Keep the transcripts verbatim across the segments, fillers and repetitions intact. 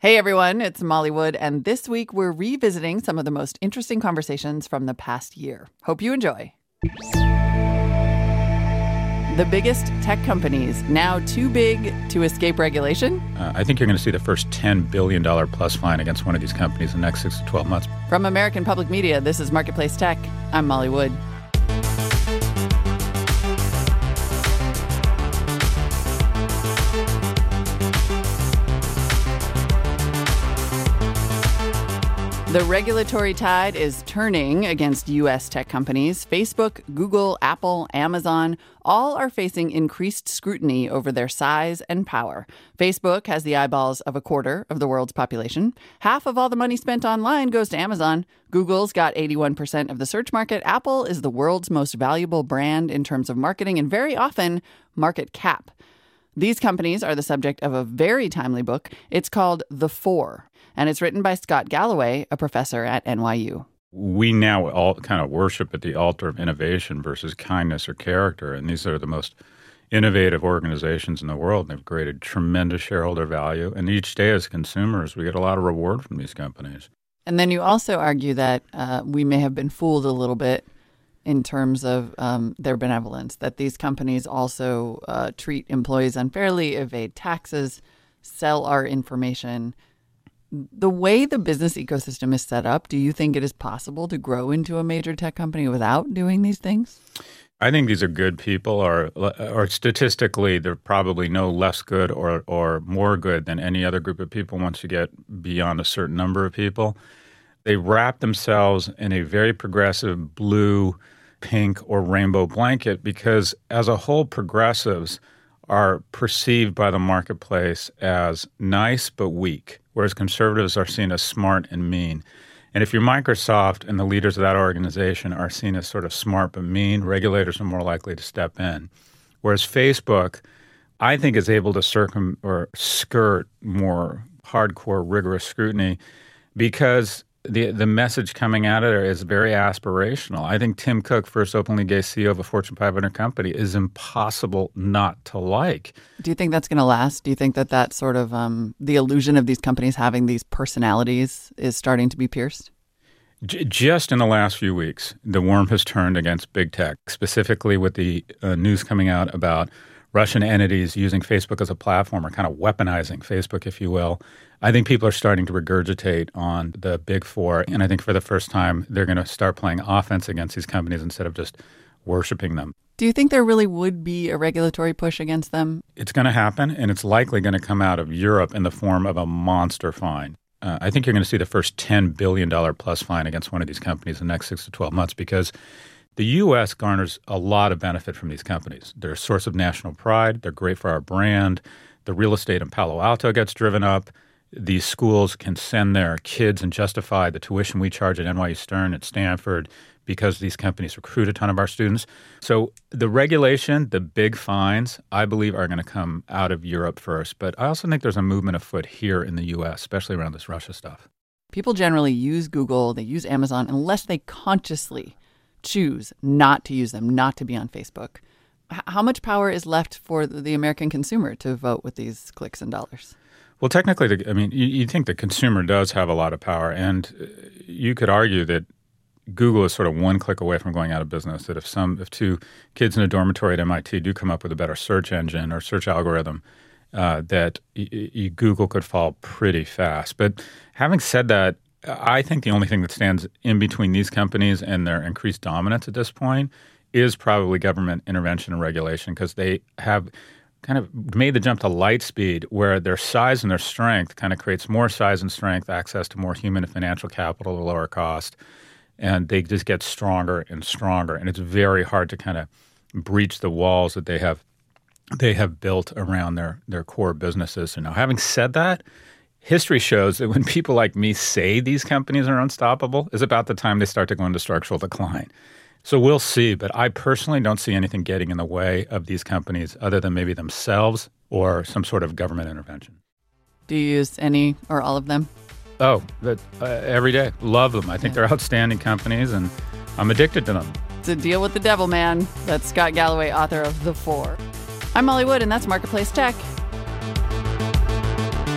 Hey everyone, it's Molly Wood, and this week we're revisiting some of the most interesting conversations from the past year. Hope you enjoy. The biggest tech companies now too big to escape regulation? Uh, I think you're going to see the first ten billion dollars plus fine against one of these companies in the next six to twelve months. From American Public Media, this is Marketplace Tech. I'm Molly Wood. The regulatory tide is turning against U S tech companies. Facebook, Google, Apple, Amazon, all are facing increased scrutiny over their size and power. Facebook has the eyeballs of a quarter of the world's population. Half of all the money spent online goes to Amazon. Google's got eighty-one percent of the search market. Apple is the world's most valuable brand in terms of marketing and very often market cap. These companies are the subject of a very timely book. It's called The Four, and it's written by Scott Galloway, a professor at N Y U. We now all kind of worship at the altar of innovation versus kindness or character, and these are the most innovative organizations in the world. They've created tremendous shareholder value, and each day as consumers, we get a lot of reward from these companies. And then you also argue that uh, we may have been fooled a little bit in terms of um, their benevolence, that these companies also uh, treat employees unfairly, evade taxes, sell our information. The way the business ecosystem is set up, do you think it is possible to grow into a major tech company without doing these things? I think these are good people, or or statistically, they're probably no less good or or more good than any other group of people once you get beyond a certain number of people. They wrap themselves in a very progressive blue, pink, or rainbow blanket because as a whole, progressives are perceived by the marketplace as nice but weak, whereas conservatives are seen as smart and mean. And if you're Microsoft and the leaders of that organization are seen as sort of smart but mean, regulators are more likely to step in. Whereas Facebook, I think, is able to circum or skirt more hardcore, rigorous scrutiny because the the message coming out of there is very aspirational. I think Tim Cook, first openly gay C E O of a Fortune five hundred company, is impossible not to like. Do you think that's going to last? Do you think that that sort of um, the illusion of these companies having these personalities is starting to be pierced? J- just in the last few weeks, the worm has turned against big tech, specifically with the uh, news coming out about Russian entities using Facebook as a platform or kind of weaponizing Facebook, if you will. I think people are starting to regurgitate on the big four. And I think for the first time, they're going to start playing offense against these companies instead of just worshiping them. Do you think there really would be a regulatory push against them? It's going to happen, and it's likely going to come out of Europe in the form of a monster fine. Uh, I think you're going to see the first ten billion dollars plus fine against one of these companies in the next six to twelve months because the U S garners a lot of benefit from these companies. They're a source of national pride. They're great for our brand. The real estate in Palo Alto gets driven up. These schools can send their kids and justify the tuition we charge at N Y U Stern, at Stanford, because these companies recruit a ton of our students. So the regulation, the big fines, I believe are going to come out of Europe first. But I also think there's a movement afoot here in the U S, especially around this Russia stuff. People generally use Google, they use Amazon, unless they consciously choose not to use them, not to be on Facebook. H- how much power is left for the American consumer to vote with these clicks and dollars? Well, technically, the, I mean, you, you think the consumer does have a lot of power, and you could argue that Google is sort of one click away from going out of business, that if some, if two kids in a dormitory at M I T do come up with a better search engine or search algorithm, uh, that y- y- Google could fall pretty fast. But having said that, I think the only thing that stands in between these companies and their increased dominance at this point is probably government intervention and regulation because they have kind of made the jump to light speed where their size and their strength kind of creates more size and strength, access to more human and financial capital at a lower cost, and they just get stronger and stronger. And it's very hard to kind of breach the walls that they have they have built around their, their core businesses. So now, having said that, history shows that when people like me say these companies are unstoppable is about the time they start to go into structural decline. So we'll see, but I personally don't see anything getting in the way of these companies other than maybe themselves or some sort of government intervention. Do you use any or all of them? Oh, but, uh, every day. Love them. I think yeah. They're outstanding companies, and I'm addicted to them. It's a deal with the devil, man. That's Scott Galloway, author of The Four. I'm Molly Wood, and that's Marketplace Tech.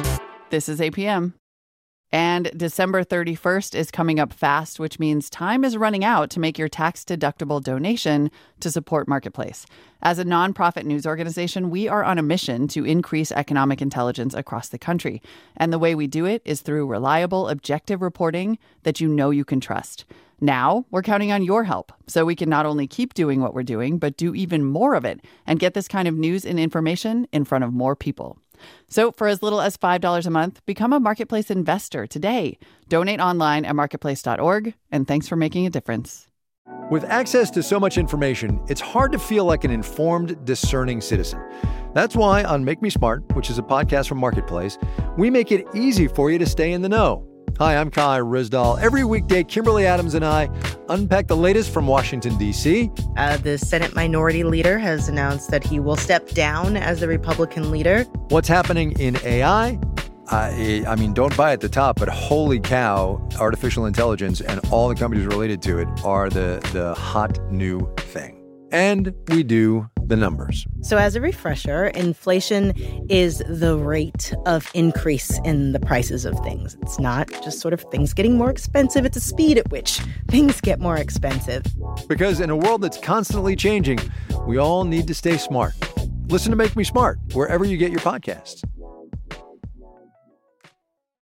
This is A P M. And December thirty-first is coming up fast, which means time is running out to make your tax-deductible donation to support Marketplace. As a nonprofit news organization, we are on a mission to increase economic intelligence across the country. And the way we do it is through reliable, objective reporting that you know you can trust. Now, we're counting on your help so we can not only keep doing what we're doing, but do even more of it and get this kind of news and information in front of more people. So for as little as five dollars a month, become a Marketplace investor today. Donate online at marketplace dot org, and thanks for making a difference. With access to so much information, it's hard to feel like an informed, discerning citizen. That's why on Make Me Smart, which is a podcast from Marketplace, we make it easy for you to stay in the know. Hi, I'm Kai Ryssdal. Every weekday, Kimberly Adams and I unpack the latest from Washington, D C. Uh, the Senate Minority Leader has announced that he will step down as the Republican leader. What's happening in A I? I, I mean, don't buy at the top, but holy cow, artificial intelligence and all the companies related to it are the, the hot new thing. And we do the numbers. So as a refresher, inflation is the rate of increase in the prices of things. It's not just sort of things getting more expensive. It's a speed at which things get more expensive. Because in a world that's constantly changing, we all need to stay smart. Listen to Make Me Smart wherever you get your podcasts.